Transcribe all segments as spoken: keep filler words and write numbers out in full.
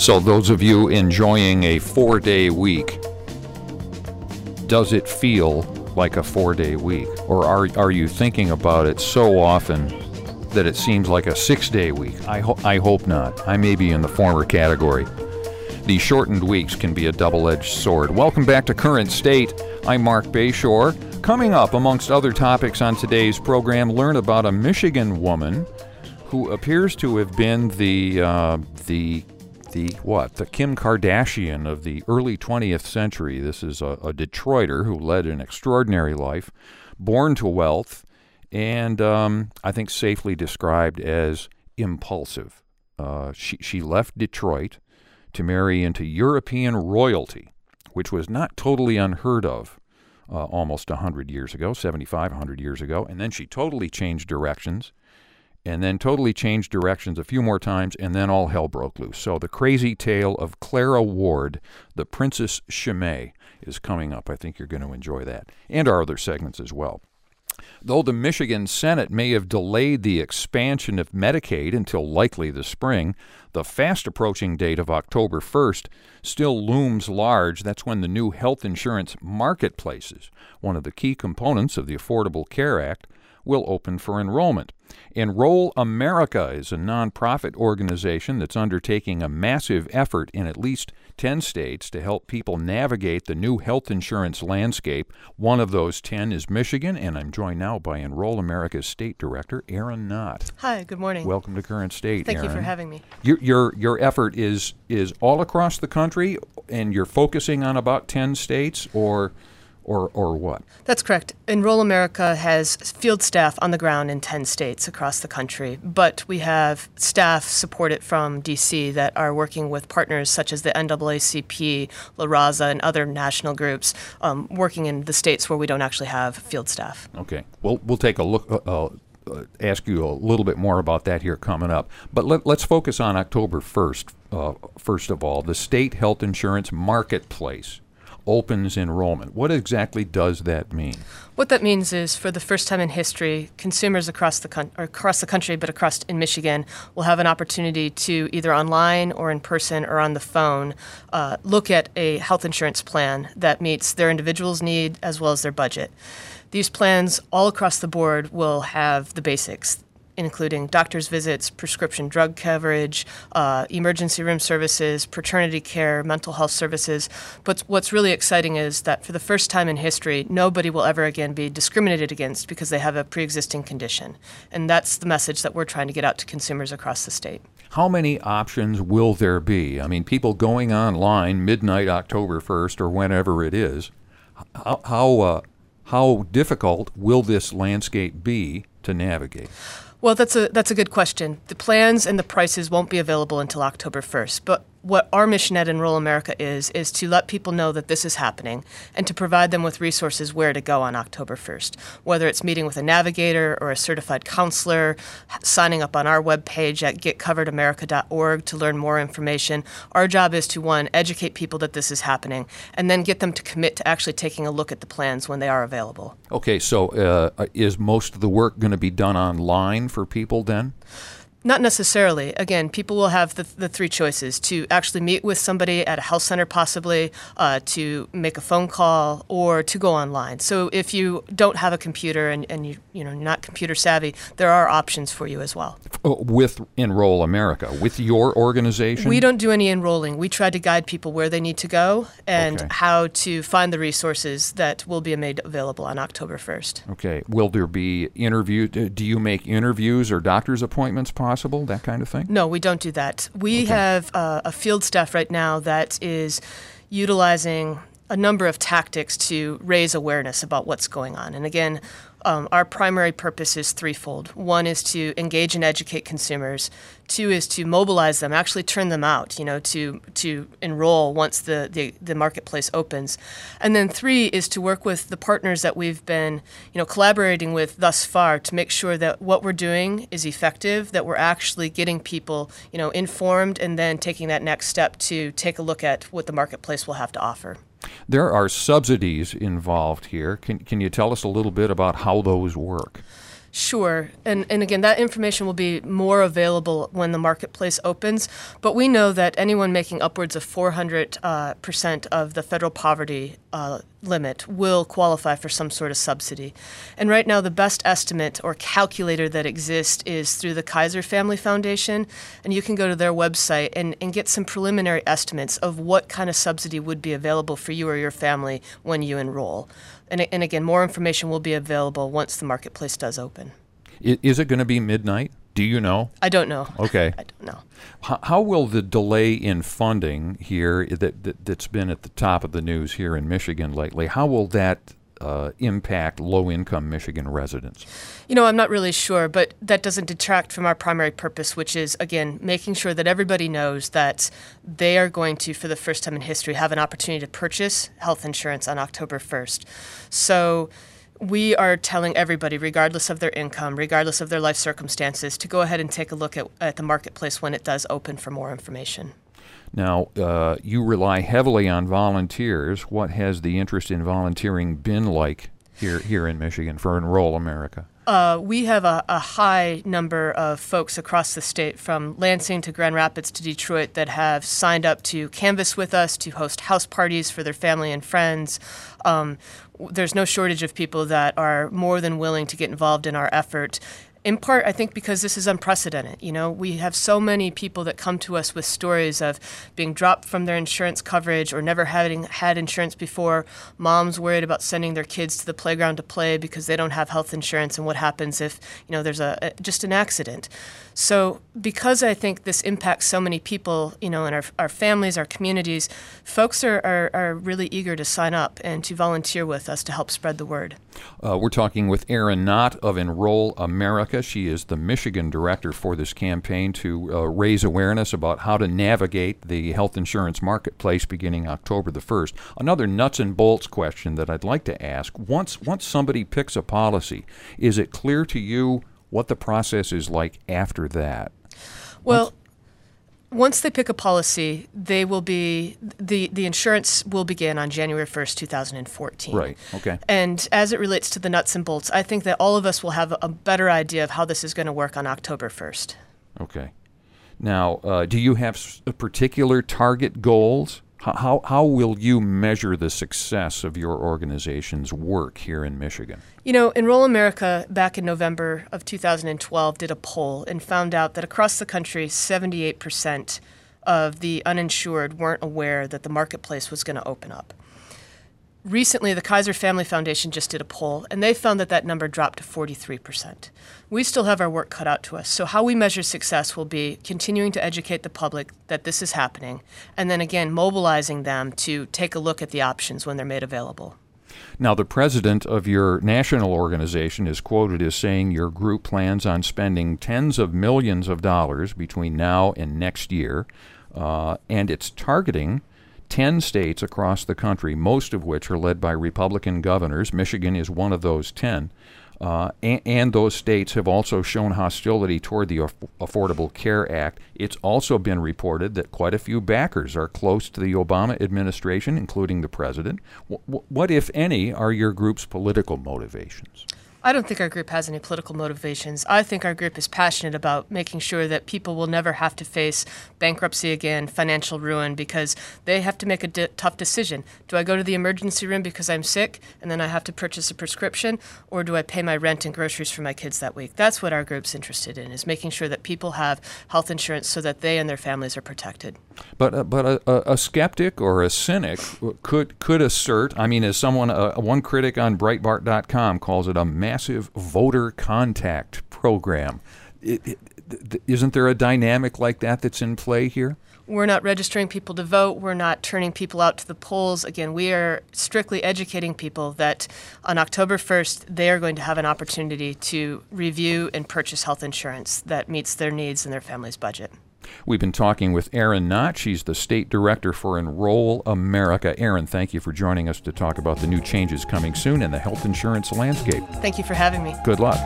So those of you enjoying a four-day week, does it feel like a four-day week? Or are are you thinking about it so often that it seems like a six-day week? I, ho- I hope not. I may be in the former category. These shortened weeks can be a double-edged sword. Welcome back to Current State. I'm Mark Bayshore. Coming up, amongst other topics on today's program, learn about a Michigan woman who appears to have been the uh, the the what the Kim Kardashian of the early twentieth century. This is a, a Detroiter who led an extraordinary life, born to wealth, and um, I think safely described as impulsive. Uh, she she left Detroit to marry into European royalty, which was not totally unheard of uh, almost one hundred years ago, seventy-five, one hundred years ago, and then she totally changed directions. And then totally changed directions a few more times, and then all hell broke loose. So the crazy tale of Clara Ward, the Princess Chimay, is coming up. I think you're going to enjoy that, and our other segments as well. Though the Michigan Senate may have delayed the expansion of Medicaid until likely the spring, the fast-approaching date of October first still looms large. That's when the new health insurance marketplaces, one of the key components of the Affordable Care Act, will open for enrollment. Enroll America is a nonprofit organization that's undertaking a massive effort in at least ten states to help people navigate the new health insurance landscape. One of those ten is Michigan, and I'm joined now by Enroll America's State Director, Erin Knott. Hi, good morning. Welcome to Current State, Thank Erin. you for having me. Your, your, your effort is, is all across the country, and you're focusing on about ten states, or... Or or what? That's correct. Enroll America has field staff on the ground in ten states across the country, but we have staff supported from D C that are working with partners such as the N double A C P, La Raza, and other national groups um, working in the states where we don't actually have field staff. Okay. Well, we'll take a look, uh, uh, ask you a little bit more about that here coming up. But let, let's focus on October first, uh, first of all. The state health insurance marketplace opens enrollment. What exactly does that mean? What that means is, for the first time in history, consumers across the con- or across the country, but across in Michigan, will have an opportunity to either online or in person or on the phone uh, look at a health insurance plan that meets their individual's need as well as their budget. These plans all across the board will have the basics, including doctor's visits, prescription drug coverage, uh, emergency room services, paternity care, mental health services. But what's really exciting is that for the first time in history, nobody will ever again be discriminated against because they have a pre-existing condition. And that's the message that we're trying to get out to consumers across the state. How many options will there be? I mean, people going online midnight October first or whenever it is, how, how, uh, how difficult will this landscape be to navigate? Well, that's a that's a good question. The plans and the prices won't be available until October first, but what our mission at Enroll America is, is to let people know that this is happening and to provide them with resources where to go on October first, whether it's meeting with a navigator or a certified counselor, signing up on our webpage at get covered america dot org to learn more information. Our job is to, one, educate people that this is happening, and then get them to commit to actually taking a look at the plans when they are available. Okay, so uh, is most of the work going to be done online for people then? Not necessarily. Again, people will have the, the three choices: to actually meet with somebody at a health center, possibly, uh, to make a phone call, or to go online. So if you don't have a computer and, and you, you know, you're not computer savvy, there are options for you as well. With Enroll America, with your organization? We don't do any enrolling. We try to guide people where they need to go and okay. how to find the resources that will be made available on October first. Okay. Will there be interview? Do you make interviews or doctor's appointments possible? Possible, that kind of thing? No, we don't do that. We okay. have uh, a field staff right now that is utilizing a number of tactics to raise awareness about what's going on. And again, um, our primary purpose is threefold. One is to engage and educate consumers. Two is to mobilize them, actually turn them out, you know, to to enroll once the, the, the marketplace opens. And then three is to work with the partners that we've been, you know, collaborating with thus far to make sure that what we're doing is effective, that we're actually getting people, you know, informed, and then taking that next step to take a look at what the marketplace will have to offer. There are subsidies involved here. Can can you tell us a little bit about how those work? Sure. And, and again, that information will be more available when the marketplace opens. But we know that anyone making upwards of four hundred percent uh, of the federal poverty uh, limit will qualify for some sort of subsidy. And right now, the best estimate or calculator that exists is through the Kaiser Family Foundation. And you can go to their website and, and get some preliminary estimates of what kind of subsidy would be available for you or your family when you enroll. And, and again, more information will be available once the marketplace does open. Is it going to be midnight? Do you know? I don't know. Okay. I don't know. How, how will the delay in funding here that, that, that's been at the top of the news here in Michigan lately, how will that uh, impact low-income Michigan residents? You know, I'm not really sure, but that doesn't detract from our primary purpose, which is, again, making sure that everybody knows that they are going to, for the first time in history, have an opportunity to purchase health insurance on October first. So we are telling everybody, regardless of their income, regardless of their life circumstances, to go ahead and take a look at, at the marketplace when it does open for more information. Now, uh, you rely heavily on volunteers. What has the interest in volunteering been like here here in Michigan for Enroll America? Uh, we have a, a high number of folks across the state, from Lansing to Grand Rapids to Detroit, that have signed up to canvass with us, to host house parties for their family and friends. Um, there's no shortage of people that are more than willing to get involved in our effort. In part, I think because this is unprecedented. You know, we have so many people that come to us with stories of being dropped from their insurance coverage or never having had insurance before. Moms worried about sending their kids to the playground to play because they don't have health insurance, and what happens if, you know, there's a, a just an accident. So because I think this impacts so many people, you know, in our, our families, our communities, folks are, are, are really eager to sign up and to volunteer with us to help spread the word. Uh, we're talking with Erin Knott of Enroll America. She is the Michigan director for this campaign to uh, raise awareness about how to navigate the health insurance marketplace beginning October the first. Another nuts and bolts question that I'd like to ask, once once somebody picks a policy, is it clear to you what the process is like after that? Well, once they pick a policy, they will be the, the insurance will begin on January first, two thousand fourteen. Right. Okay. And as it relates to the nuts and bolts, I think that all of us will have a better idea of how this is going to work on October first. Okay. Now, uh, do you have s- particular target goals? How, how will you measure the success of your organization's work here in Michigan? You know, Enroll America back in November of two thousand twelve did a poll and found out that across the country, seventy-eight percent of the uninsured weren't aware that the marketplace was going to open up. Recently, the Kaiser Family Foundation just did a poll, and they found that that number dropped to forty-three percent. We still have our work cut out to us. So how we measure success will be continuing to educate the public that this is happening, and then again, mobilizing them to take a look at the options when they're made available. Now, the president of your national organization is quoted as saying your group plans on spending tens of millions of dollars between now and next year, uh, and it's targeting ten states across the country, most of which are led by Republican governors. Michigan is one of those ten. Uh, and, and those states have also shown hostility toward the Aff- Affordable Care Act. It's also been reported that quite a few backers are close to the Obama administration, including the president. W- what, if any, are your group's political motivations? I don't think our group has any political motivations. I think our group is passionate about making sure that people will never have to face bankruptcy again, financial ruin, because they have to make a di- tough decision. Do I go to the emergency room because I'm sick and then I have to purchase a prescription, or do I pay my rent and groceries for my kids that week? That's what our group's interested in, is making sure that people have health insurance so that they and their families are protected. But uh, but a, a, a skeptic or a cynic could could assert, I mean, as someone, uh, one critic on Breitbart dot com calls it a massive voter contact program. It, it, th- isn't there a dynamic like that that's in play here? We're not registering people to vote. We're not turning people out to the polls. Again, we are strictly educating people that on October first, they are going to have an opportunity to review and purchase health insurance that meets their needs and their family's budget. We've been talking with Erin Knott. She's the state director for Enroll America. Erin, thank you for joining us to talk about the new changes coming soon in the health insurance landscape. Thank you for having me. Good luck.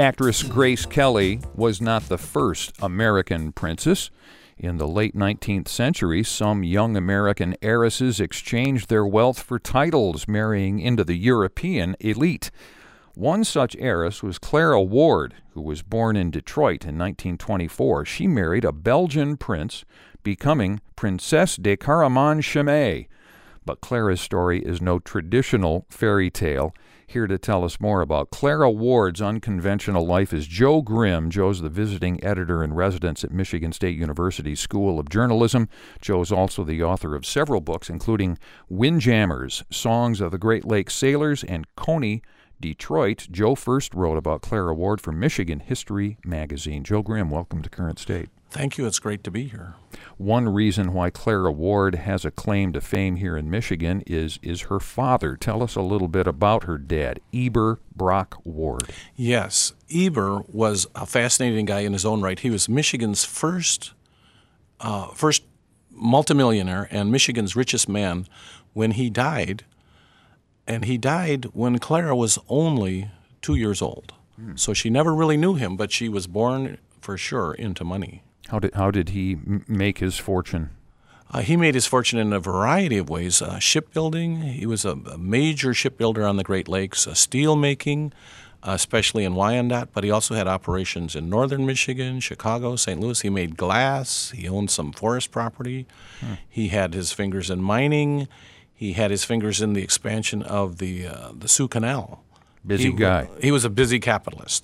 Actress Grace Kelly was not the first American princess. In the late nineteenth century, some young American heiresses exchanged their wealth for titles, marrying into the European elite. One such heiress was Clara Ward, who was born in Detroit in nineteen twenty-four. She married a Belgian prince, becoming Princesse de Caraman-Chimay. But Clara's story is no traditional fairy tale. Here to tell us more about Clara Ward's unconventional life is Joe Grimm. Joe's the visiting editor-in-residence at Michigan State University School of Journalism. Joe's also the author of several books, including Windjammers, Songs of the Great Lakes Sailors, and Coney, Detroit. Joe first wrote about Clara Ward for Michigan History Magazine. Joe Grimm, welcome to Current State. Thank you. It's great to be here. One reason why Clara Ward has a claim to fame here in Michigan is is her father. Tell us a little bit about her dad, Eber Brock Ward. Yes, Eber was a fascinating guy in his own right. He was Michigan's first uh, first multimillionaire and Michigan's richest man when he died. And he died when Clara was only two years old. Hmm. So she never really knew him, but she was born for sure into money. How did how did he m- make his fortune? Uh, he made his fortune in a variety of ways. Uh, shipbuilding, he was a, a major shipbuilder on the Great Lakes. Uh, steel making, uh, especially in Wyandotte, but he also had operations in northern Michigan, Chicago, Saint Louis. He made glass. He owned some forest property. Hmm. He had his fingers in mining. He had his fingers in the expansion of the uh, the Sioux Canal. Busy he, guy. He was a busy capitalist.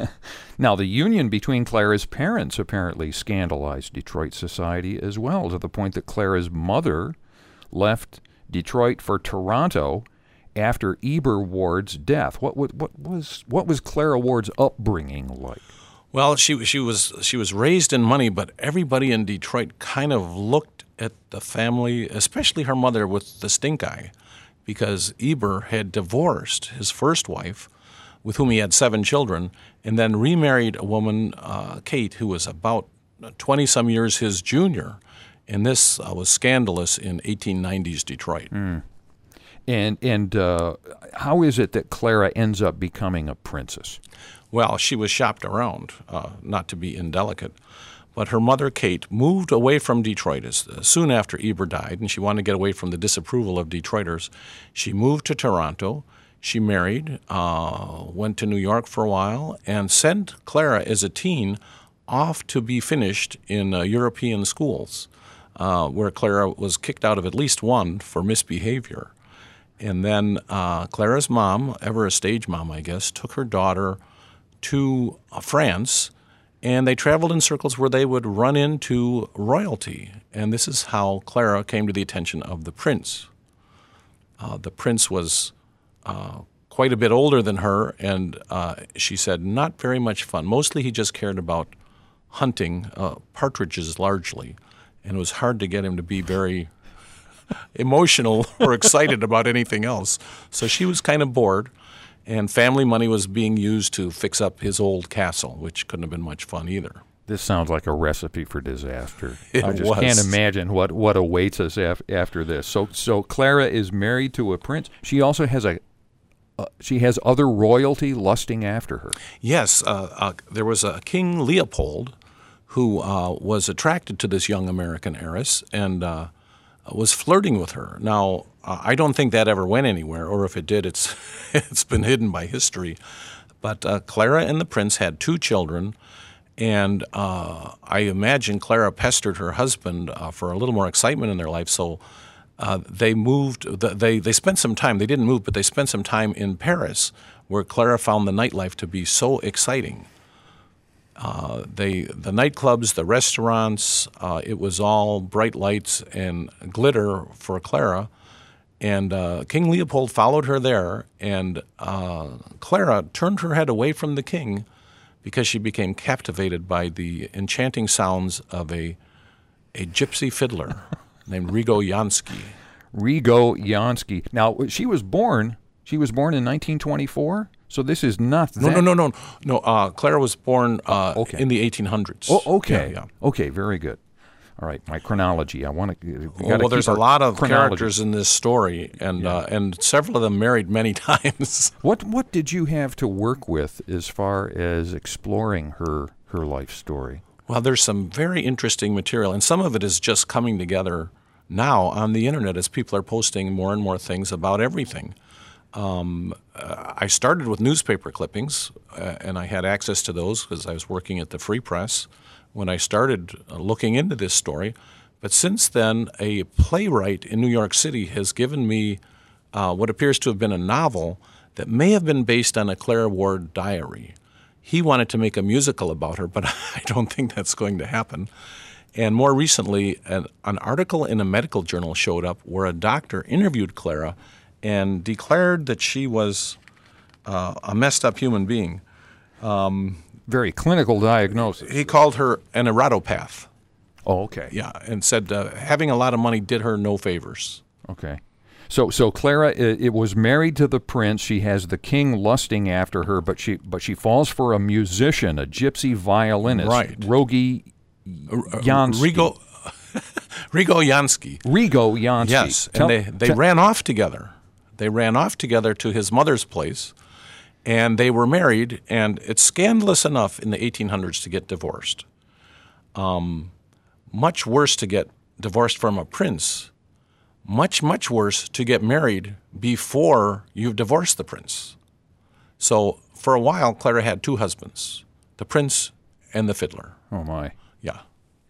Now, the union between Clara's parents apparently scandalized Detroit society as well, to the point that Clara's mother left Detroit for Toronto after Eber Ward's death. What, what, what was what was Clara Ward's upbringing like? Well, she she was she was raised in money, but everybody in Detroit kind of looked at the family, especially her mother, with the stink eye, because Eber had divorced his first wife, with whom he had seven children, and then remarried a woman, uh, Kate, who was about twenty-some years his junior, and this uh, was scandalous in eighteen nineties Detroit. Mm. And and uh, how is it that Clara ends up becoming a princess? Well, she was shopped around, uh, not to be indelicate, but her mother, Kate, moved away from Detroit as, uh, soon after Eber died, and she wanted to get away from the disapproval of Detroiters. She moved to Toronto. She married, uh, went to New York for a while, and sent Clara as a teen off to be finished in uh, European schools, uh, where Clara was kicked out of at least one for misbehavior. And then uh, Clara's mom, ever a stage mom, I guess, took her daughter to uh, France, and they traveled in circles where they would run into royalty. And this is how Clara came to the attention of the prince. Uh, the prince was uh, quite a bit older than her, and uh, she said not very much fun. Mostly he just cared about hunting, uh, partridges largely, and it was hard to get him to be very emotional or excited about anything else. So she was kind of bored, and family money was being used to fix up his old castle, which couldn't have been much fun either. This sounds like a recipe for disaster. It I just was. can't imagine what, what awaits us af- after this. So so Clara is married to a prince. She also has a uh, she has other royalty lusting after her. Yes, uh, uh, there was a King Leopold who uh, was attracted to this young American heiress and uh, was flirting with her. Now, uh, I don't think that ever went anywhere, or if it did, it's it's been hidden by history. But uh, Clara and the prince had two children, and uh, I imagine Clara pestered her husband uh, for a little more excitement in their life, so uh, they moved, they, they spent some time, they didn't move, but they spent some time in Paris, where Clara found the nightlife to be so exciting. Uh, they, the nightclubs, the restaurants, uh, it was all bright lights and glitter for Clara. And uh, King Leopold followed her there, and uh, Clara turned her head away from the king because she became captivated by the enchanting sounds of a a gypsy fiddler named Rigo Yansky. Rigo Yansky. Now, she was born, she was born in nineteen twenty-four? So this is not that. No, no, no, no. No, uh, Clara was born uh, okay. in the eighteen hundreds. Oh, okay. Yeah, yeah. Okay, very good. All right, my chronology. I want to. Well, well there's a lot of characters in this story, and yeah. uh, and several of them married many times. What what did you have to work with as far as exploring her her life story? Well, there's some very interesting material, and some of it is just coming together now on the internet as people are posting more and more things about everything. Um, uh, I started with newspaper clippings, uh, and I had access to those because I was working at the Free Press when I started uh, looking into this story. But since then, a playwright in New York City has given me uh, what appears to have been a novel that may have been based on a Clara Ward diary. He wanted to make a musical about her, but I don't think that's going to happen. And more recently, an, an article in a medical journal showed up where a doctor interviewed Clara and declared that she was uh, a messed up human being. Um, Very clinical diagnosis. He called her an erotopath. Oh, okay. Yeah, and said uh, having a lot of money did her no favors. Okay. So, so Clara it, it was married to the prince. She has the king lusting after her, but she but she falls for a musician, a gypsy violinist, right? Rogi Jansky. Rigo, Rigo Jansky. Rigo Jansky. Yes, Tell, and they they tell, ran off together. They ran off together to his mother's place, and they were married. And it's scandalous enough in the eighteen hundreds to get divorced. Um, much worse to get divorced from a prince. Much, much worse to get married before you've divorced the prince. So for a while, Clara had two husbands, the prince and the fiddler. Oh, my. Yeah.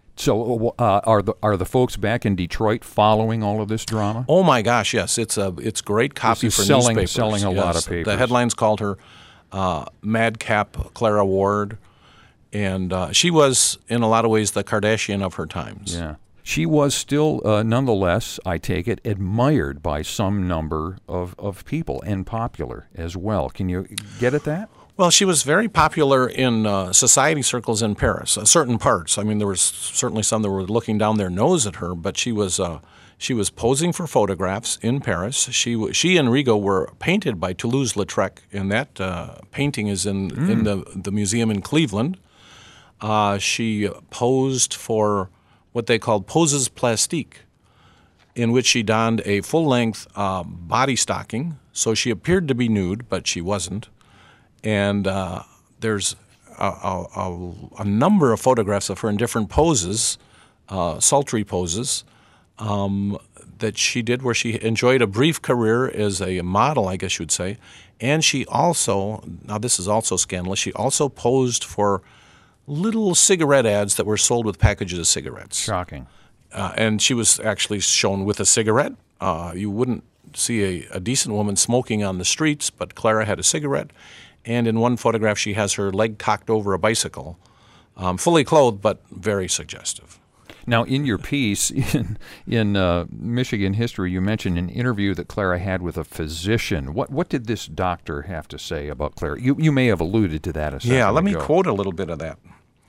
So uh, are the are the folks back in Detroit following all of this drama? Oh, my gosh, yes. It's a it's great copy this for is selling, newspapers. selling a yes. lot of papers. The headlines called her uh, Madcap Clara Ward, and uh, she was, in a lot of ways, the Kardashian of her times. Yeah. She was still, uh, nonetheless, I take it, admired by some number of, of people and popular as well. Can you get at that? Well, she was very popular in uh, society circles in Paris, uh, certain parts. I mean, there was certainly some that were looking down their nose at her, but she was uh, she was posing for photographs in Paris. She she and Rigo were painted by Toulouse-Lautrec, and that uh, painting is in, mm. in the, the museum in Cleveland. Uh, she posed for what they called poses plastiques, in which she donned a full-length uh, body stocking, so she appeared to be nude, but she wasn't. And uh, there's a, a, a number of photographs of her in different poses, uh, sultry poses, um, that she did where she enjoyed a brief career as a model, I guess you would say. And she also, now this is also scandalous, she also posed for little cigarette ads that were sold with packages of cigarettes. Shocking. Uh, and she was actually shown with a cigarette. Uh, you wouldn't see a, a decent woman smoking on the streets, but Clara had a cigarette. And in one photograph, she has her leg cocked over a bicycle, um, fully clothed, but very suggestive. Now, in your piece in, in uh, Michigan History, you mentioned an interview that Clara had with a physician. What what did this doctor have to say about Clara? You you may have alluded to that a second Yeah, let me ago. quote a little bit of that.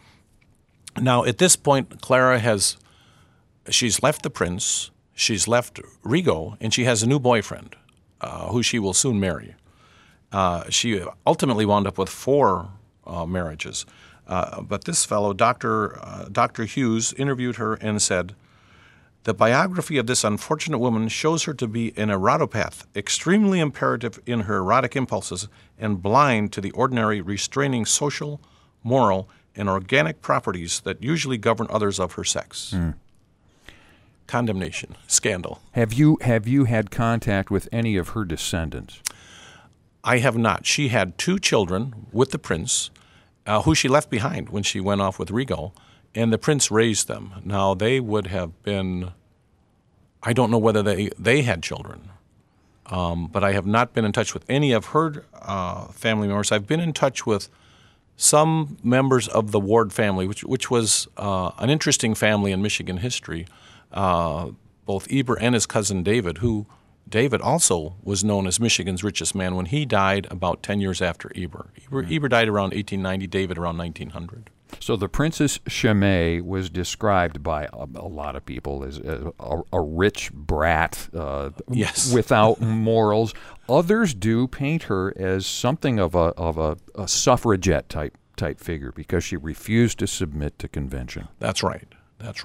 Now, at this point, Clara has, she's left the prince, she's left Rigo, and she has a new boyfriend uh, who she will soon marry. Uh, she ultimately wound up with four uh, marriages. Uh, but this fellow, Doctor Uh, Doctor Hughes, interviewed her and said, "The biography of this unfortunate woman shows her to be an erotopath, extremely imperative in her erotic impulses and blind to the ordinary restraining social, moral, and organic properties that usually govern others of her sex." Mm. Condemnation, scandal. Have you have you had contact with any of her descendants? I have not. She had two children with the prince, uh, who she left behind when she went off with Rigo, and the prince raised them. Now, they would have been, I don't know whether they, they had children, um, but I have not been in touch with any of her uh, family members. I've been in touch with some members of the Ward family, which, which was uh, an interesting family in Michigan history, uh, both Eber and his cousin David, who David also was known as Michigan's richest man when he died about ten years after Eber. Eber, Eber died around eighteen ninety, David around nineteen hundred. So the Princess Chimay was described by a, a lot of people as a, a, a rich brat uh, yes. without morals. Others do paint her as something of a of a, a suffragette type type figure because she refused to submit to convention. That's right. That's right.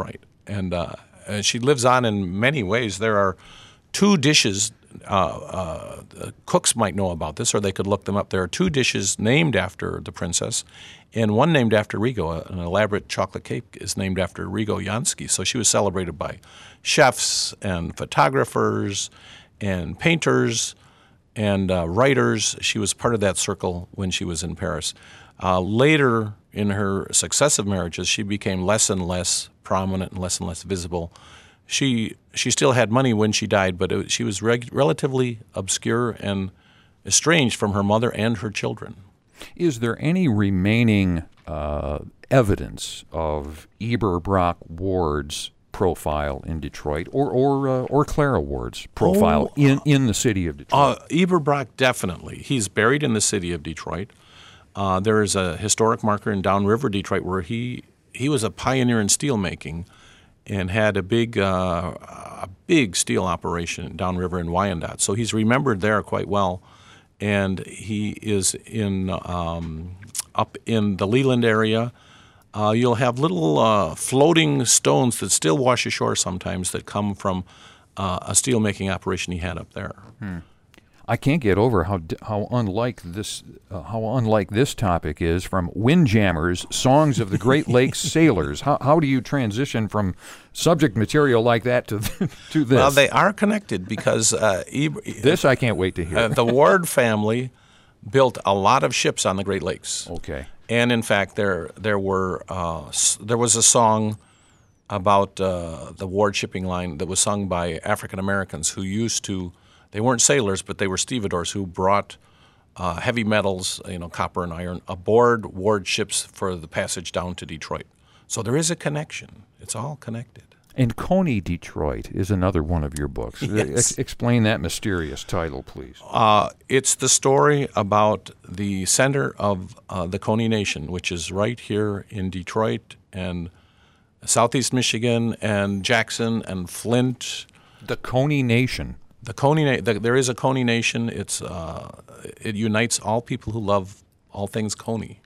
and, uh, and she lives on in many ways. There are two dishes. Uh, uh, cooks might know about this, or they could look them up. There are two dishes named after the princess, and one named after Rigo. An elaborate chocolate cake is named after Rigo Jansky. So she was celebrated by chefs and photographers and painters and uh, writers. She was part of that circle when she was in Paris. Uh, later in her successive marriages, she became less and less prominent and less and less visible. She she still had money when she died, but it, she was reg- relatively obscure and estranged from her mother and her children. Is there any remaining uh, evidence of Eber-Brock Ward's profile in Detroit, or or uh, or Clara Ward's profile oh, in, in the city of Detroit? Uh, Eber-Brock, definitely. He's buried in the city of Detroit. Uh, there is a historic marker in Downriver, Detroit, where he he was a pioneer in steel making, and had a big uh, a big steel operation downriver in Wyandotte. So he's remembered there quite well, and he is in um, up in the Leland area. Uh, you'll have little uh, floating stones that still wash ashore sometimes that come from uh, a steel making operation he had up there. Hmm. I can't get over how how unlike this uh, how unlike this topic is from Windjammers, Songs of the Great Lakes Sailors. How how do you transition from subject material like that to to this? Well, they are connected because uh, Eber, this I can't wait to hear. Uh, the Ward family built a lot of ships on the Great Lakes. Okay, and in fact, there there were uh, there was a song about uh, the Ward shipping line that was sung by African Americans who used to. They weren't sailors, but they were stevedores who brought uh, heavy metals, you know, copper and iron, aboard Ward ships for the passage down to Detroit. So there is a connection. It's all connected. And Coney, Detroit is another one of your books. Yes. Ex- explain that mysterious title, please. Uh, it's the story about the center of uh, the Coney Nation, which is right here in Detroit and southeast Michigan and Jackson and Flint. The Coney Nation. The Coney, the, there is a Coney Nation. It's uh, it unites all people who love all things Coney.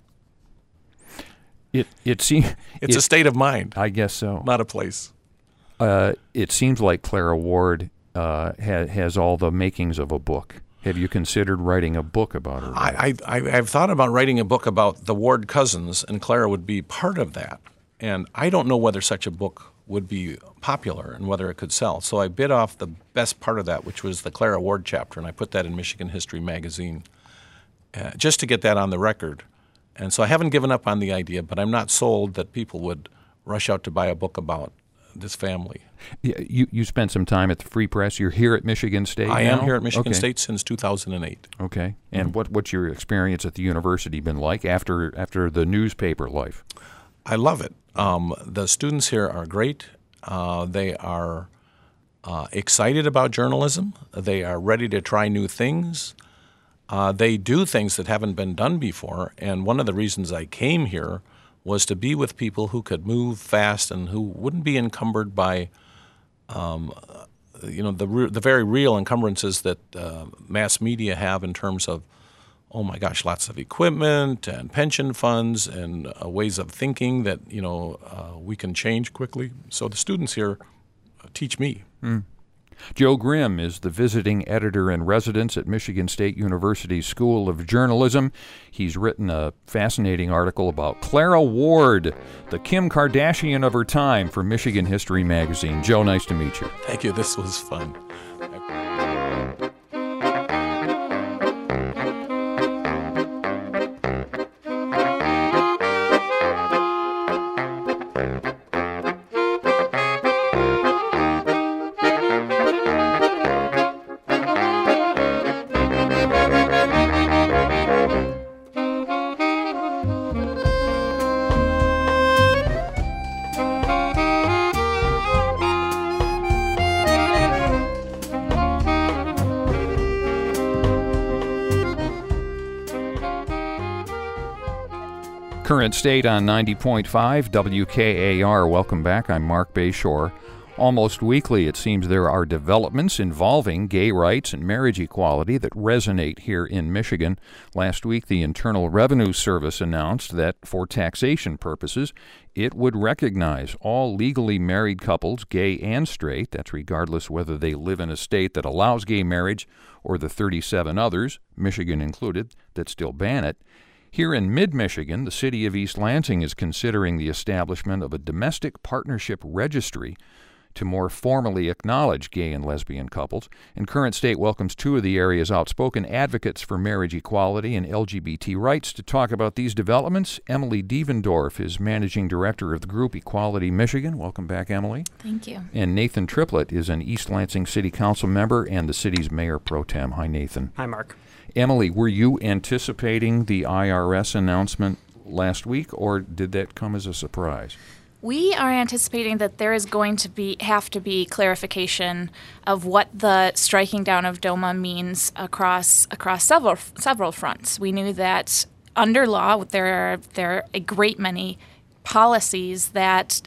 It it seems it's it, a state of mind. I guess so. Not a place. Uh, it seems like Clara Ward uh, ha, has all the makings of a book. Have you considered writing a book about her? I, I I've thought about writing a book about the Ward cousins, and Clara would be part of that. And I don't know whether such a book would be popular and whether it could sell. So I bit off the best part of that, which was the Clara Ward chapter, and I put that in Michigan History Magazine uh, just to get that on the record. And so I haven't given up on the idea, but I'm not sold that people would rush out to buy a book about this family. Yeah, you, you spent some time at the Free Press. You're here at Michigan State I now? am here at Michigan okay. State since two thousand eight. Okay. And Mm-hmm. what, what's your experience at the university been like after after the newspaper life? I love it. Um, the students here are great. Uh, they are uh, excited about journalism. They are ready to try new things. Uh, they do things that haven't been done before. And one of the reasons I came here was to be with people who could move fast and who wouldn't be encumbered by, um, you know, the re- the very real encumbrances that uh, mass media have in terms of, oh my gosh, lots of equipment and pension funds and uh, ways of thinking that, you know, uh, we can change quickly. So the students here teach me. Mm. Joe Grimm is the visiting editor-in-residence at Michigan State University's School of Journalism. He's written a fascinating article about Clara Ward, the Kim Kardashian of her time, for Michigan History Magazine. Joe, nice to meet you. Thank you. This was fun. Current State on ninety point five W K A R. Welcome back. I'm Mark Bayshore. Almost weekly, it seems there are developments involving gay rights and marriage equality that resonate here in Michigan. Last week, the Internal Revenue Service announced that for taxation purposes, it would recognize all legally married couples, gay and straight, that's regardless whether they live in a state that allows gay marriage or the thirty-seven others, Michigan included, that still ban it. Here in mid-Michigan, the city of East Lansing is considering the establishment of a domestic partnership registry to more formally acknowledge gay and lesbian couples, and current state welcomes two of the area's outspoken advocates for marriage equality and L G B T rights. To talk about these developments, Emily Devendorf is managing director of the group Equality Michigan. Welcome back, Emily. Thank you. And Nathan Triplett is an East Lansing City Council member and the city's mayor pro tem. Hi, Nathan. Hi, Mark. Emily, were you anticipating the I R S announcement last week, or did that come as a surprise? We are anticipating that there is going to be have to be clarification of what the striking down of DOMA means across across several several fronts. We knew that under law there are there are a great many policies that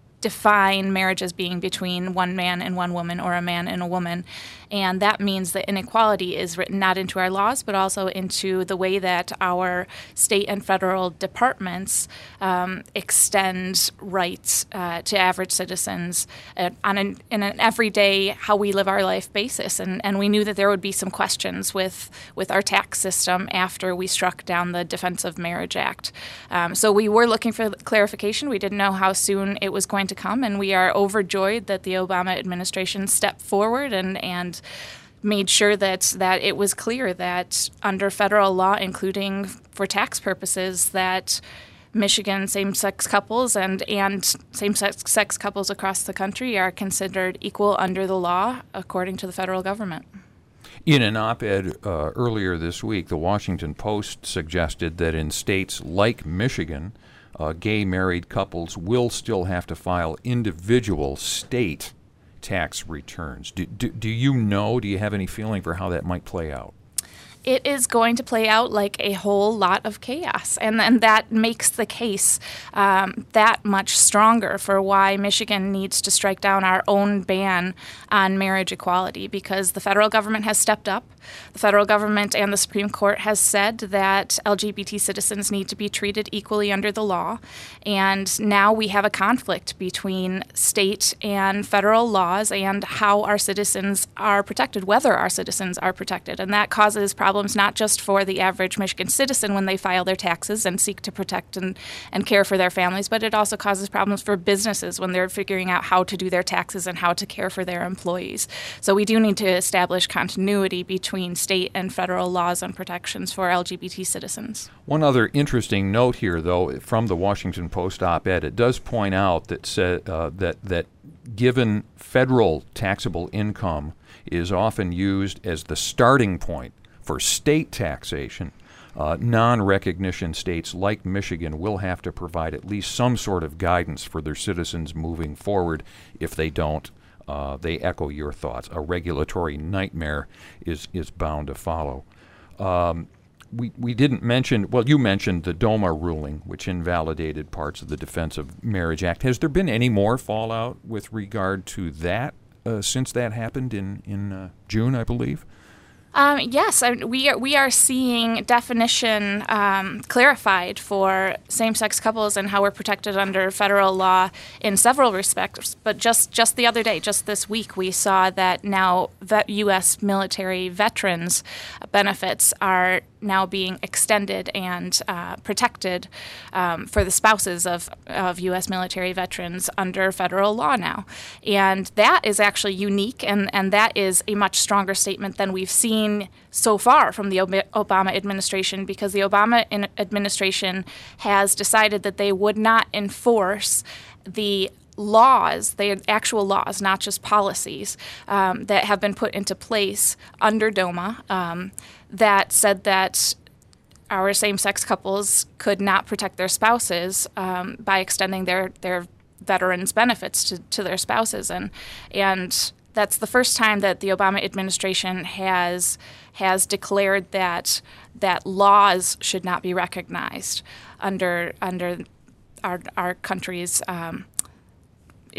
define marriage as being between one man and one woman or a man and a woman. And that means that inequality is written not into our laws, but also into the way that our state and federal departments um, extend rights uh, to average citizens uh, on an, in an everyday, how we live our life basis. And, and we knew that there would be some questions with, with our tax system after we struck down the Defense of Marriage Act. Um, so we were looking for clarification. We didn't know how soon it was going to come, and we are overjoyed that the Obama administration stepped forward and, and made sure that, that it was clear that under federal law, including for tax purposes, that Michigan same-sex couples and, and same-sex sex couples across the country are considered equal under the law according to the federal government. In an op-ed uh, earlier this week, the Washington Post suggested that in states like Michigan, uh, gay married couples will still have to file individual state tax returns. Do, do, do you know, do you have any feeling for how that might play out? It is going to play out like a whole lot of chaos, and, and that makes the case um, that much stronger for why Michigan needs to strike down our own ban on marriage equality, because the federal government has stepped up. The federal government and the Supreme Court has said that L G B T citizens need to be treated equally under the law, and now we have a conflict between state and federal laws and how our citizens are protected, whether our citizens are protected, and that causes problems not just for the average Michigan citizen when they file their taxes and seek to protect and, and care for their families, but it also causes problems for businesses when they're figuring out how to do their taxes and how to care for their employees. So we do need to establish continuity between state and federal laws and protections for L G B T citizens. One other interesting note here, though, from the Washington Post op-ed, it does point out that sa- uh, that that given federal taxable income is often used as the starting point for state taxation, uh, non-recognition states like Michigan will have to provide at least some sort of guidance for their citizens moving forward. If they don't, uh, they echo your thoughts. A regulatory nightmare is, is bound to follow. Um, we, we didn't mention, well, you mentioned the DOMA ruling, which invalidated parts of the Defense of Marriage Act. Has there been any more fallout with regard to that uh, since that happened in, in uh, June, I believe? Um, yes, I, we are, we are seeing definition um, clarified for same-sex couples and how we're protected under federal law in several respects. But just, just the other day, just this week, we saw that now vet U S military veterans' benefits are now being extended and uh, protected um, for the spouses of, of U S military veterans under federal law now. And that is actually unique, and, and that is a much stronger statement than we've seen so far from the Obama administration, because the Obama administration has decided that they would not enforce the laws, the actual laws, not just policies, um, that have been put into place under DOMA um, that said that our same-sex couples could not protect their spouses um, by extending their, their veterans' benefits to, to their spouses. And, and that's the first time that the Obama administration has has declared that that laws should not be recognized under under our our country's um, in,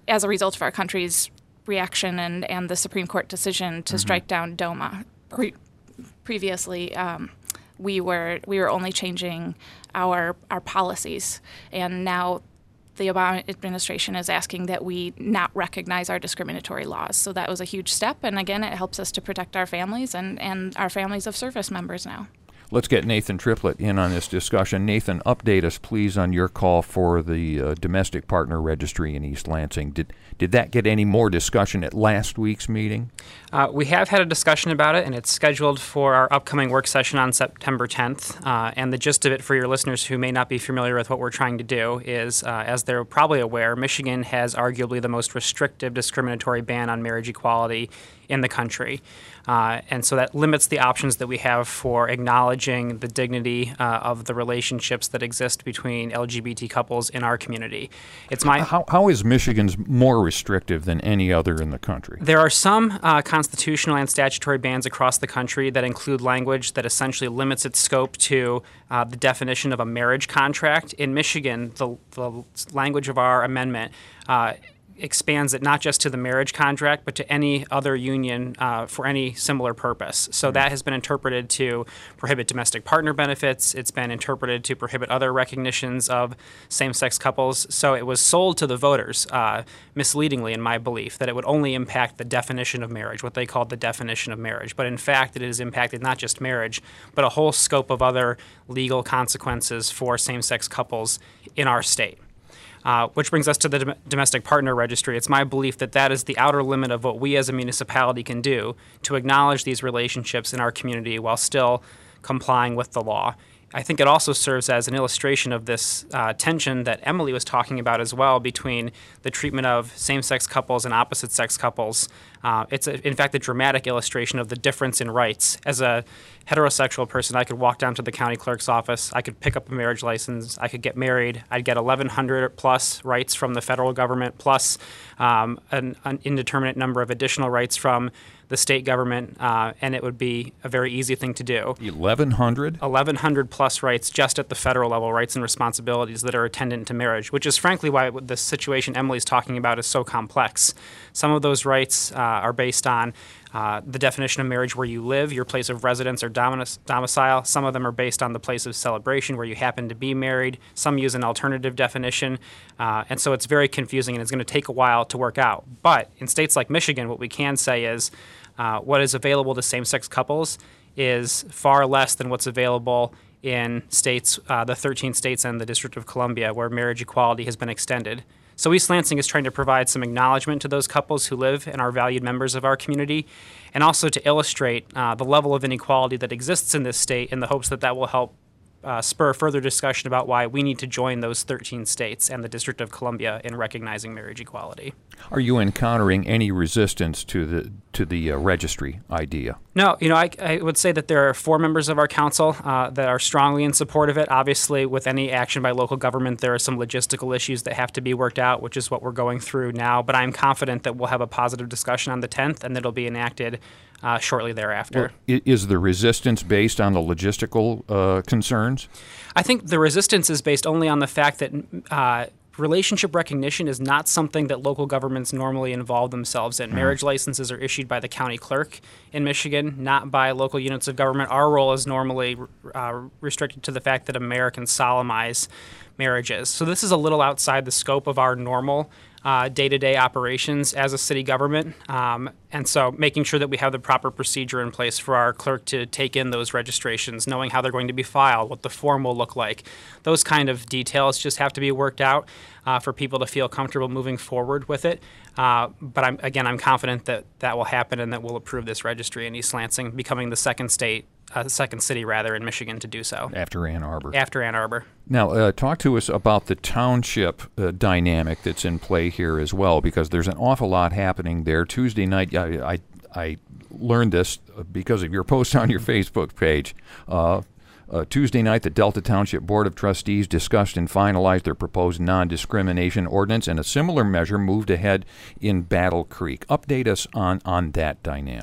as a result of our country's reaction and, and the Supreme Court decision to mm-hmm. strike down DOMA. Pre- previously, um, we were we were only changing our our policies, and now the Obama administration is asking that we not recognize our discriminatory laws. So that was a huge step, and again, it helps us to protect our families and, and our families of service members now. Let's get Nathan Triplett in on this discussion. Nathan, update us, please, on your call for the uh, Domestic Partner Registry in East Lansing. Did did that get any more discussion at last week's meeting? Uh, we have had a discussion about it, and it's scheduled for our upcoming work session on September tenth. Uh, and the gist of it for your listeners who may not be familiar with what we're trying to do is, uh, as they're probably aware, Michigan has arguably the most restrictive discriminatory ban on marriage equality in the country. Uh, and so that limits the options that we have for acknowledging the dignity uh, of the relationships that exist between L G B T couples in our community. It's my how, how is Michigan's more restrictive than any other in the country? There are some uh, constitutional and statutory bans across the country that include language that essentially limits its scope to uh, the definition of a marriage contract. In Michigan, the, the language of our amendment uh, expands it not just to the marriage contract, but to any other union uh, for any similar purpose. So mm-hmm. that has been interpreted to prohibit domestic partner benefits. It's been interpreted to prohibit other recognitions of same-sex couples. So it was sold to the voters uh, misleadingly, in my belief, that it would only impact the definition of marriage, what they called the definition of marriage. But in fact, it has impacted not just marriage, but a whole scope of other legal consequences for same-sex couples in our state. Uh, which brings us to the dom- Domestic Partner Registry. It's my belief that that is the outer limit of what we as a municipality can do to acknowledge these relationships in our community while still complying with the law. I think it also serves as an illustration of this uh, tension that Emily was talking about as well between the treatment of same-sex couples and opposite-sex couples. Uh, it's, a, in fact, a dramatic illustration of the difference in rights. As a heterosexual person, I could walk down to the county clerk's office, I could pick up a marriage license, I could get married, I'd get eleven hundred plus rights from the federal government, plus um, an, an indeterminate number of additional rights from the state government, uh, and it would be a very easy thing to do. eleven hundred? eleven hundred plus rights just at the federal level, rights and responsibilities that are attendant to marriage, which is frankly why the situation Emily's talking about is so complex. Some of those rights uh, are based on uh, the definition of marriage where you live, your place of residence or domic- domicile. Some of them are based on the place of celebration where you happen to be married. Some use an alternative definition. Uh, and so it's very confusing, and it's going to take a while to work out. But in states like Michigan, what we can say is uh, what is available to same-sex couples is far less than what's available in states, uh, the thirteen states and the District of Columbia, where marriage equality has been extended. So East Lansing is trying to provide some acknowledgement to those couples who live and are valued members of our community, and also to illustrate uh, the level of inequality that exists in this state in the hopes that that will help uh, spur further discussion about why we need to join those thirteen states and the District of Columbia in recognizing marriage equality. Are you encountering any resistance to the to the uh, registry idea? No, you know, I, I would say that there are four members of our council uh, that are strongly in support of it. Obviously, with any action by local government, there are some logistical issues that have to be worked out, which is what we're going through now. But I'm confident that we'll have a positive discussion on the tenth and that it'll be enacted uh, shortly thereafter. Well, is the resistance based on the logistical uh, concerns? I think the resistance is based only on the fact that uh, relationship recognition is not something that local governments normally involve themselves in. Mm. Marriage licenses are issued by the county clerk in Michigan, not by local units of government. Our role is normally uh, restricted to the fact that Americans solemnize marriages. So this is a little outside the scope of our normal uh, day-to-day operations as a city government. Um, and so making sure that we have the proper procedure in place for our clerk to take in those registrations, knowing how they're going to be filed, what the form will look like. Those kind of details just have to be worked out uh, for people to feel comfortable moving forward with it. Uh, but I'm, again, I'm confident that that will happen and that we'll approve this registry in East Lansing, becoming the second state, uh, the second city rather, in Michigan to do so. After Ann Arbor. After Ann Arbor. Now, uh, talk to us about the township uh, dynamic that's in play here as well, because there's an awful lot happening there. Tuesday night, I, I, I learned this because of your post on your Facebook page. Uh, Uh, Tuesday night, the Delta Township Board of Trustees discussed and finalized their proposed non-discrimination ordinance, and a similar measure moved ahead in Battle Creek. Update us on, on that dynamic.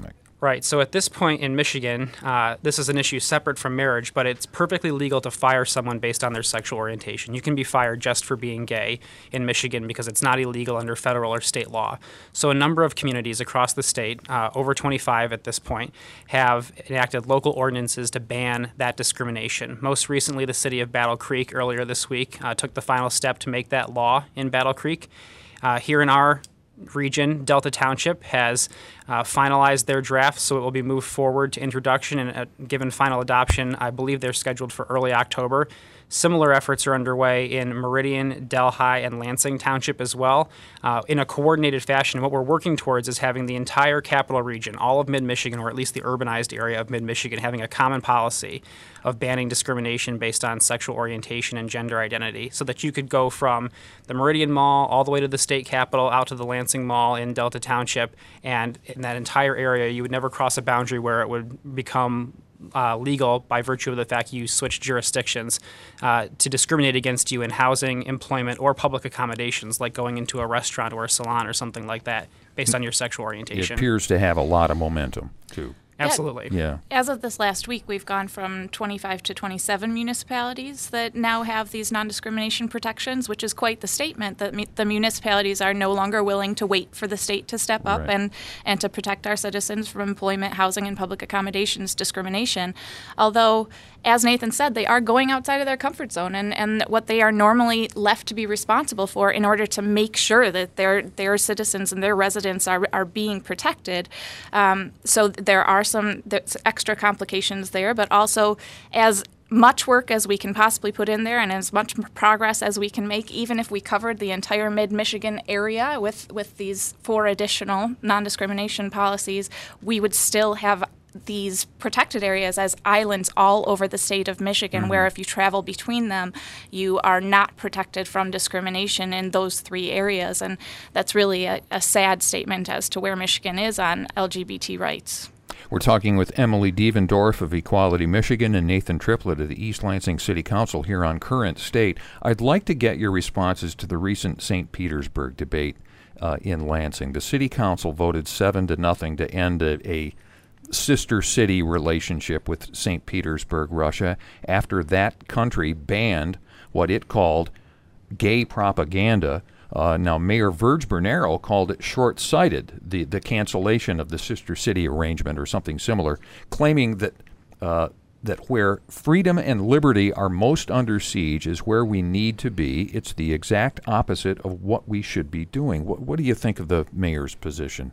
Right. So at this point in Michigan, uh, this is an issue separate from marriage, but it's perfectly legal to fire someone based on their sexual orientation. You can be fired just for being gay in Michigan because it's not illegal under federal or state law. So a number of communities across the state, uh, over twenty-five at this point, have enacted local ordinances to ban that discrimination. Most recently, the city of Battle Creek earlier this week uh, took the final step to make that law in Battle Creek. Uh, here in our region, Delta Township has uh, finalized their draft, so it will be moved forward to introduction and uh, given final adoption. I believe they're scheduled for early October. Similar efforts are underway in Meridian, Delhi, and Lansing Township as well. Uh, in a coordinated fashion, what we're working towards is having the entire capital region, all of mid-Michigan, or at least the urbanized area of mid-Michigan, having a common policy of banning discrimination based on sexual orientation and gender identity, so that you could go from the Meridian Mall all the way to the state capitol, out to the Lansing Mall in Delta Township, and in that entire area, you would never cross a boundary where it would become Uh, legal by virtue of the fact you switched jurisdictions uh, to discriminate against you in housing, employment, or public accommodations, like going into a restaurant or a salon or something like that, based on your sexual orientation. It appears to have a lot of momentum, too. Absolutely. Yeah. As of this last week, we've gone from twenty-five to twenty-seven municipalities that now have these non-discrimination protections, which is quite the statement that mu- the municipalities are no longer willing to wait for the state to step up Right. and, and to protect our citizens from employment, housing, and public accommodations discrimination. Although, as Nathan said, they are going outside of their comfort zone and, and what they are normally left to be responsible for in order to make sure that their their citizens and their residents are, are being protected. Um, so there are some there's extra complications there, but also as much work as we can possibly put in there and as much progress as we can make, even if we covered the entire mid-Michigan area with, with these four additional non-discrimination policies, we would still have these protected areas as islands all over the state of Michigan, mm-hmm. where if you travel between them, you are not protected from discrimination in those three areas. And that's really a, a sad statement as to where Michigan is on L G B T rights. We're talking with Emily Devendorf of Equality Michigan and Nathan Triplett of the East Lansing City Council here on Current State. I'd like to get your responses to the recent Saint Petersburg debate uh, in Lansing. The City Council voted seven to nothing to end a, a sister city relationship with Saint Petersburg, Russia, after that country banned what it called gay propaganda. Uh, now, Mayor Verge Bernero called it short-sighted, the, the cancellation of the sister city arrangement or something similar, claiming that uh, that where freedom and liberty are most under siege is where we need to be. It's the exact opposite of what we should be doing. What, what do you think of the mayor's position?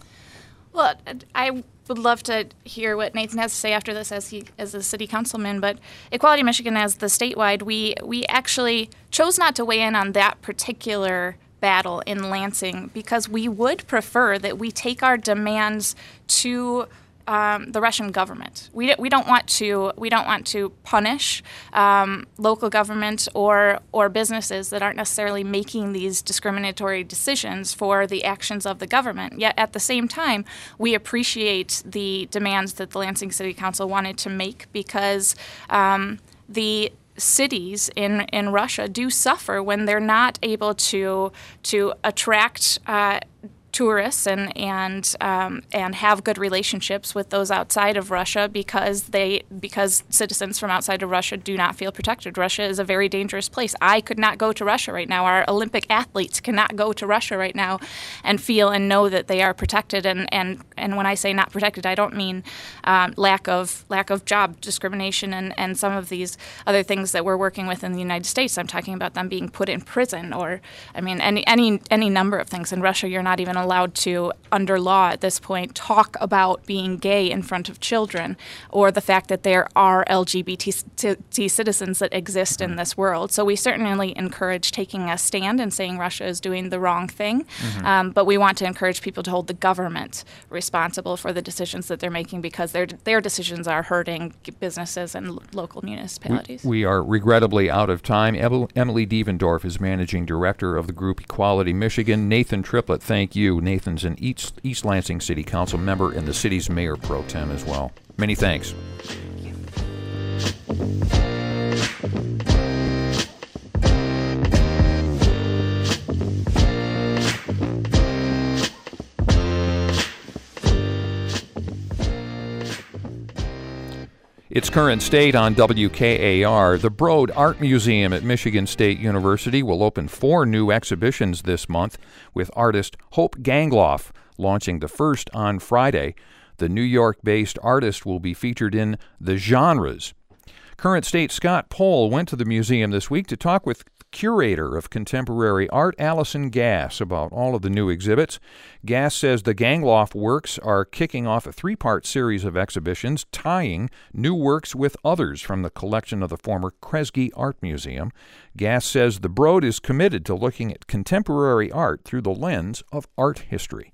Well, I would love to hear what Nathan has to say after this as he as a city councilman, but Equality Michigan, as the statewide, we we actually chose not to weigh in on that particular battle in Lansing because we would prefer that we take our demands to Um, the Russian government. We we don't want to we don't want to punish um, local government or or businesses that aren't necessarily making these discriminatory decisions for the actions of the government. Yet at the same time, we appreciate the demands that the Lansing City Council wanted to make because um, the cities in, in Russia do suffer when they're not able to to attract Uh, tourists and and um, and have good relationships with those outside of Russia because they because citizens from outside of Russia do not feel protected. Russia is a very dangerous place. I could not go to Russia right now. Our Olympic athletes cannot go to Russia right now and feel and know that they are protected. And, and, and when I say not protected, I don't mean um, lack of lack of job discrimination and, and some of these other things that we're working with in the United States. I'm talking about them being put in prison or, I mean, any any any number of things. In Russia, you're not even allowed to, under law at this point, talk about being gay in front of children or the fact that there are L G B T citizens that exist in this world. So we certainly encourage taking a stand and saying Russia is doing the wrong thing, mm-hmm. um, but we want to encourage people to hold the government responsible for the decisions that they're making because their their decisions are hurting businesses and l- local municipalities. We, we are regrettably out of time. Emily Devendorf is Managing Director of the group Equality Michigan. Nathan Triplett, thank you. Nathan's an East, East Lansing City Council member and the city's mayor pro tem as well. Many thanks. It's Current State on W K A R. The Broad Art Museum at Michigan State University will open four new exhibitions this month, with artist Hope Gangloff launching the first on Friday. The New York-based artist will be featured in The Genres. Current State Scott Pohl went to the museum this week to talk with curator of contemporary art, Allison Gass, about all of the new exhibits. Gass says the Gangloff works are kicking off a three-part series of exhibitions tying new works with others from the collection of the former Kresge Art Museum. Gass says the Broad is committed to looking at contemporary art through the lens of art history.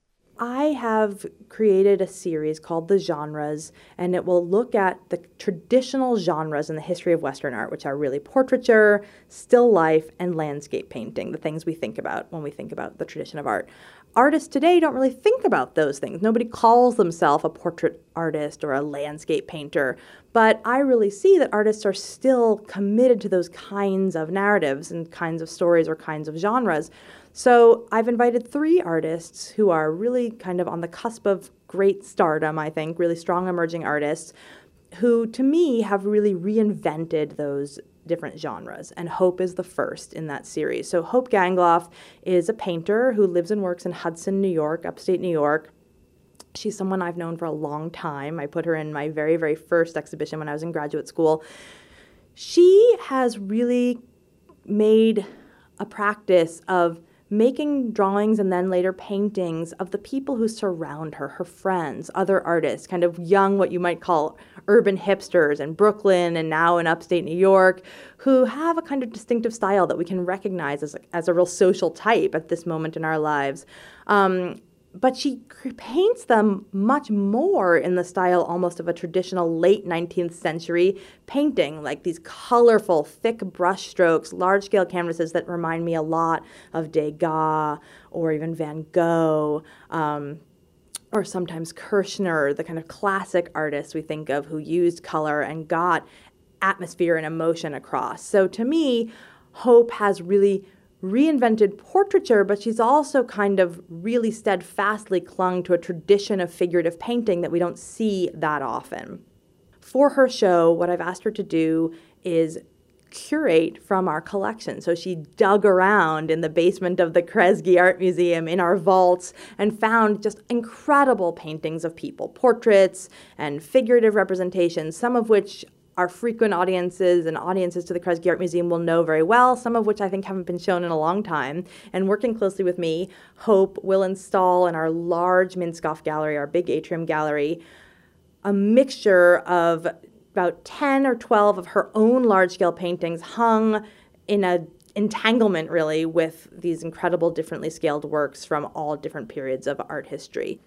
I have created a series called The Genres, and it will look at the traditional genres in the history of Western art, which are really portraiture, still life, and landscape painting, the things we think about when we think about the tradition of art. Artists today don't really think about those things. Nobody calls themselves a portrait artist or a landscape painter, but I really see that artists are still committed to those kinds of narratives and kinds of stories or kinds of genres. So I've invited three artists who are really kind of on the cusp of great stardom, I think, really strong emerging artists, who to me have really reinvented those different genres, and Hope is the first in that series. So Hope Gangloff is a painter who lives and works in Hudson, New York, upstate New York. She's someone I've known for a long time. I put her in my very, very first exhibition when I was in graduate school. She has really made a practice of making drawings and then later paintings of the people who surround her, her friends, other artists, kind of young, what you might call urban hipsters in Brooklyn and now in upstate New York, who have a kind of distinctive style that we can recognize as a, as a real social type at this moment in our lives. Um, But she paints them much more in the style almost of a traditional late nineteenth century painting, like these colorful, thick brush strokes, large-scale canvases that remind me a lot of Degas or even Van Gogh, um, or sometimes Kirchner, the kind of classic artists we think of who used color and got atmosphere and emotion across. So to me, Hope has really reinvented portraiture, but she's also kind of really steadfastly clung to a tradition of figurative painting that we don't see that often. For her show, what I've asked her to do is curate from our collection. So she dug around in the basement of the Kresge Art Museum in our vaults and found just incredible paintings of people, portraits and figurative representations, some of which our frequent audiences and audiences to the Kresge Art Museum will know very well, some of which I think haven't been shown in a long time. And working closely with me, Hope will install in our large Minskoff gallery, our big atrium gallery, a mixture of about ten or twelve of her own large-scale paintings hung in a entanglement, really, with these incredible differently scaled works from all different periods of art history.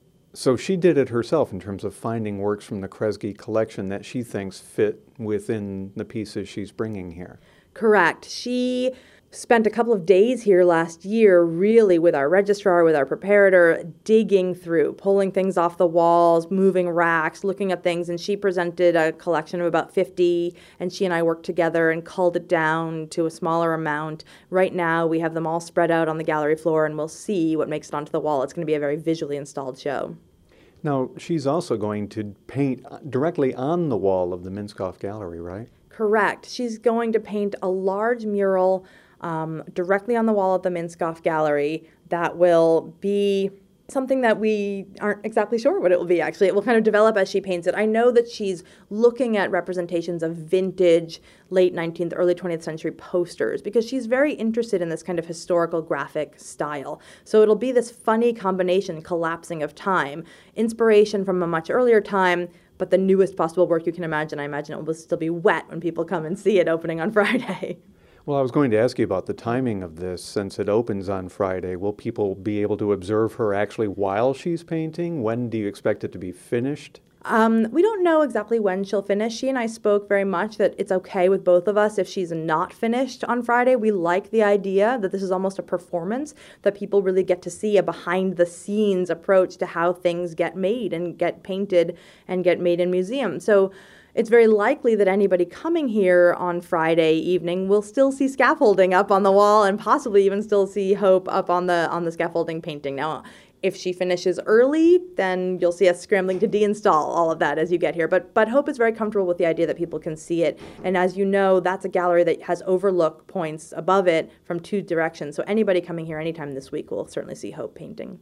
So she did it herself in terms of finding works from the Kresge collection that she thinks fit within the pieces she's bringing here. Correct. She spent a couple of days here last year really with our registrar, with our preparator, digging through, pulling things off the walls, moving racks, looking at things, and she presented a collection of about fifty, and she and I worked together and culled it down to a smaller amount. Right now, we have them all spread out on the gallery floor, and we'll see what makes it onto the wall. It's going to be a very visually installed show. Now, she's also going to paint directly on the wall of the Minskoff Gallery, right? Correct. She's going to paint a large mural um, directly on the wall of the Minskoff Gallery that will be something that we aren't exactly sure what it will be, actually. It will kind of develop as she paints it. I know that she's looking at representations of vintage, late nineteenth, early twentieth century posters because she's very interested in this kind of historical graphic style. So it'll be this funny combination, collapsing of time, inspiration from a much earlier time, but the newest possible work you can imagine. I imagine it will still be wet when people come and see it opening on Friday. Well, I was going to ask you about the timing of this. Since it opens on Friday, will people be able to observe her actually while she's painting? When do you expect it to be finished? Um, we don't know exactly when she'll finish. She and I spoke very much that it's okay with both of us if she's not finished on Friday. We like the idea that this is almost a performance, that people really get to see a behind-the-scenes approach to how things get made and get painted and get made in museums. So it's very likely that anybody coming here on Friday evening will still see scaffolding up on the wall and possibly even still see Hope up on the on the scaffolding painting. Now, If she finishes early, then you'll see us scrambling to deinstall all of that as you get here. But but Hope is very comfortable with the idea that people can see it. And as you know, that's a gallery that has overlook points above it from two directions. So anybody coming here anytime this week will certainly see Hope painting.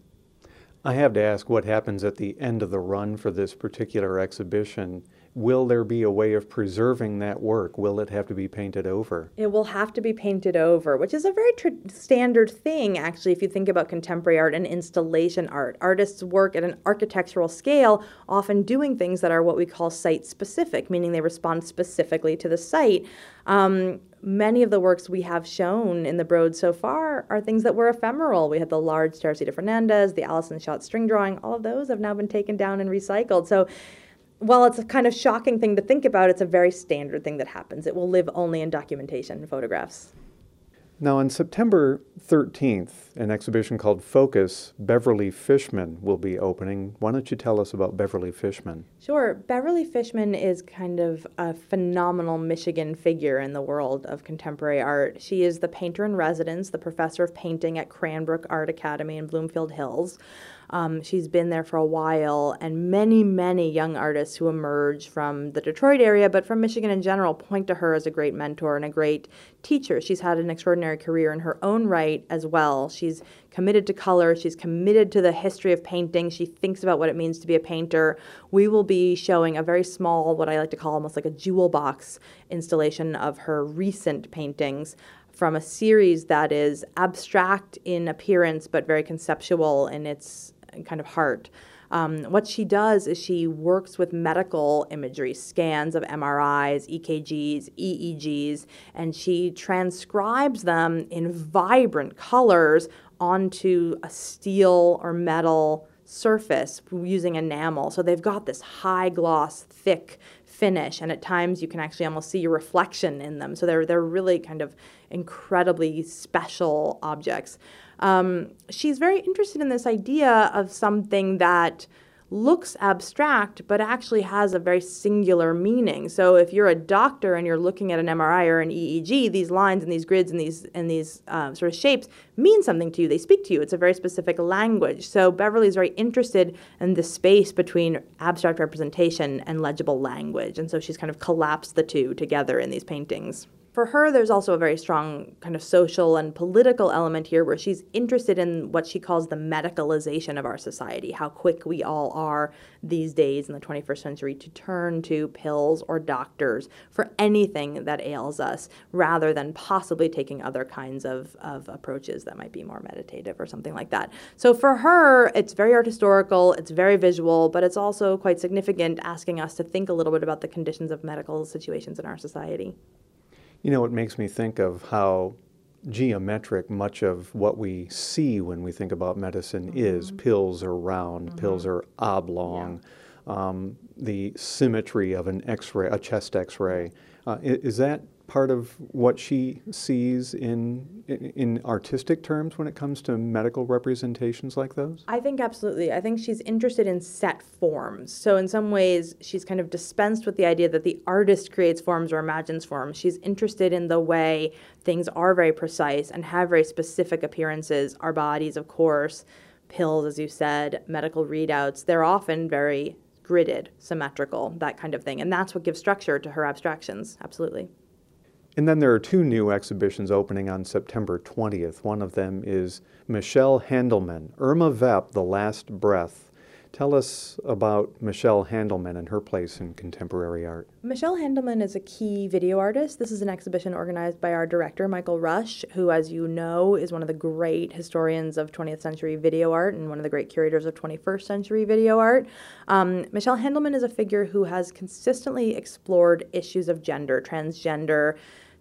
I have to ask what happens at the end of the run for this particular exhibition. Will there be a way of preserving that work? Will it have to be painted over? It will have to be painted over, which is a very tr- standard thing, actually, if you think about contemporary art and installation art. Artists work at an architectural scale, often doing things that are what we call site-specific, meaning they respond specifically to the site. Um, many of the works we have shown in the Broad so far are things that were ephemeral. We had the large Teresita Fernandez, the Alison Schott string drawing. All of those have now been taken down and recycled. So while it's a kind of shocking thing to think about, it's a very standard thing that happens. It will live only in documentation and photographs. Now, on September thirteenth, an exhibition called Focus, Beverly Fishman will be opening. Why don't you tell us about Beverly Fishman? Sure. Beverly Fishman is kind of a phenomenal Michigan figure in the world of contemporary art. She is the painter in residence, the professor of painting at Cranbrook Art Academy in Bloomfield Hills. Um, she's been there for a while, and many, many young artists who emerge from the Detroit area, but from Michigan in general, point to her as a great mentor and a great teacher. She's had an extraordinary career in her own right as well. She's committed to color. She's committed to the history of painting. She thinks about what it means to be a painter. We will be showing a very small, what I like to call almost like a jewel box installation of her recent paintings from a series that is abstract in appearance but very conceptual in its kind of heart. Um, what she does is she works with medical imagery, scans of M R Is, E K Gs, E E Gs, and she transcribes them in vibrant colors onto a steel or metal surface using enamel. So they've got this high gloss, thick finish, and at times you can actually almost see your reflection in them. So they're they're really kind of incredibly special objects. Um, she's very interested in this idea of something that looks abstract but actually has a very singular meaning. So if you're a doctor and you're looking at an M R I or an E E G, these lines and these grids and these and these uh, sort of shapes mean something to you. They speak to you. It's a very specific language. So Beverly is very interested in the space between abstract representation and legible language, and so she's kind of collapsed the two together in these paintings. For her, there's also a very strong kind of social and political element here where she's interested in what she calls the medicalization of our society, how quick we all are these days in the twenty-first century to turn to pills or doctors for anything that ails us, rather than possibly taking other kinds of, of approaches that might be more meditative or something like that. So for her, it's very art historical, it's very visual, but it's also quite significant, asking us to think a little bit about the conditions of medical situations in our society. You know, it makes me think of how geometric much of what we see when we think about medicine mm-hmm. is. Pills are round, mm-hmm. pills are oblong, yeah. um, the symmetry of an X-ray, a chest X-ray. Uh, is, is that part of what she sees in, in in artistic terms when it comes to medical representations like those? I think absolutely. I think she's interested in set forms. So in some ways, she's kind of dispensed with the idea that the artist creates forms or imagines forms. She's interested in the way things are very precise and have very specific appearances. Our bodies, of course, pills, as you said, medical readouts, they're often very gridded, symmetrical, that kind of thing. And that's what gives structure to her abstractions. Absolutely. And then there are two new exhibitions opening on September twentieth. One of them is Michelle Handelman, Irma Vep, The Last Breath. Tell us about Michelle Handelman and her place in contemporary art. Michelle Handelman is a key video artist. This is an exhibition organized by our director, Michael Rush, who, as you know, is one of the great historians of twentieth century video art and one of the great curators of twenty-first century video art. Um, Michelle Handelman is a figure who has consistently explored issues of gender, transgender,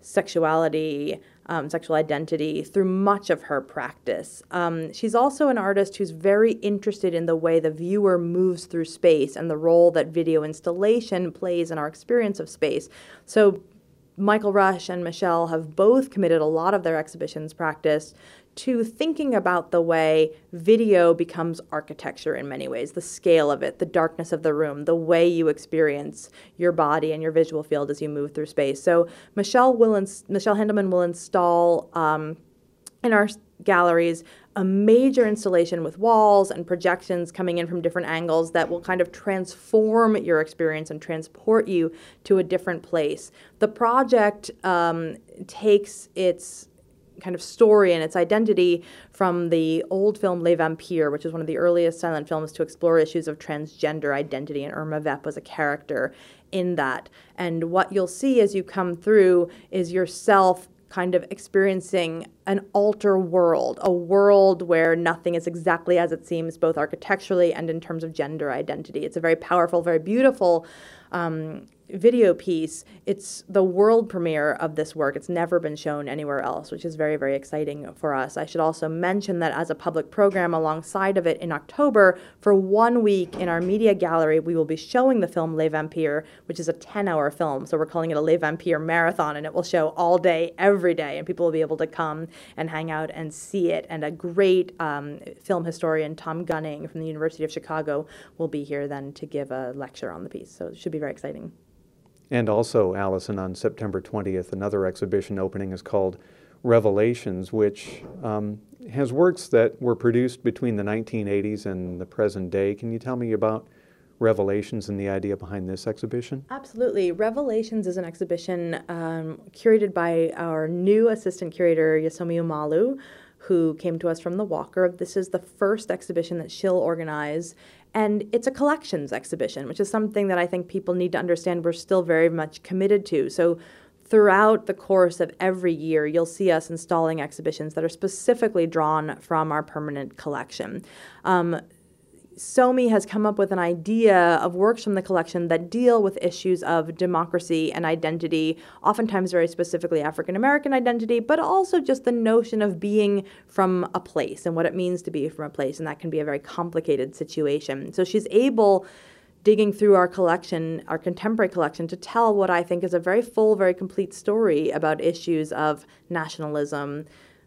sexuality, um, sexual identity through much of her practice. Um, she's also an artist who's very interested in the way the viewer moves through space and the role that video installation plays in our experience of space. So Michael Rush and Michelle have both committed a lot of their exhibitions practice to thinking about the way video becomes architecture in many ways, the scale of it, the darkness of the room, the way you experience your body and your visual field as you move through space. So Michelle will ins- Michelle Handelman will install um, in our galleries a major installation with walls and projections coming in from different angles that will kind of transform your experience and transport you to a different place. The project um, takes its kind of story and its identity from the old film Les Vampires, which is one of the earliest silent films to explore issues of transgender identity, and Irma Vep was a character in that. And what you'll see as you come through is yourself kind of experiencing an alter world, a world where nothing is exactly as it seems, both architecturally and in terms of gender identity. It's a very powerful, very beautiful um, video piece. It's the world premiere of this work. It's never been shown anywhere else, which is very, very exciting for us. I should also mention that as a public program alongside of it in October, for one week in our media gallery, we will be showing the film Les Vampires, which is a ten-hour film. So we're calling it a Les Vampires marathon, and it will show all day, every day, and people will be able to come and hang out and see it. And a great um, film historian, Tom Gunning from the University of Chicago, will be here then to give a lecture on the piece. So it should be very exciting. And also, Allison, on September twentieth, another exhibition opening is called Revelations, which um, has works that were produced between the nineteen eighties and the present day. Can you tell me about Revelations and the idea behind this exhibition? Absolutely. Revelations is an exhibition um, curated by our new assistant curator, Yasomi Umalu, who came to us from the Walker. This is the first exhibition that she'll organize, and it's a collections exhibition, which is something that I think people need to understand we're still very much committed to. So throughout the course of every year, you'll see us installing exhibitions that are specifically drawn from our permanent collection. Um, Somi has come up with an idea of works from the collection that deal with issues of democracy and identity, oftentimes very specifically African American identity, but also just the notion of being from a place and what it means to be from a place, and that can be a very complicated situation. So she's able, digging through our collection, our contemporary collection, to tell what I think is a very full, very complete story about issues of nationalism,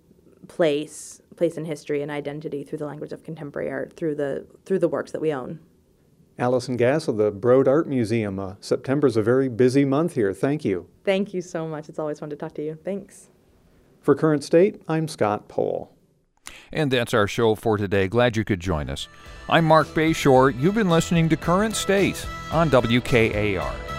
place, place in history, and identity through the language of contemporary art, through the through the works that we own. Allison Gass of the Broad Art Museum. Uh, September's a very busy month here. Thank you. Thank you so much. It's always fun to talk to you. Thanks. For Current State, I'm Scott Pohl. And that's our show for today. Glad you could join us. I'm Mark Bayshore. You've been listening to Current State on W K A R.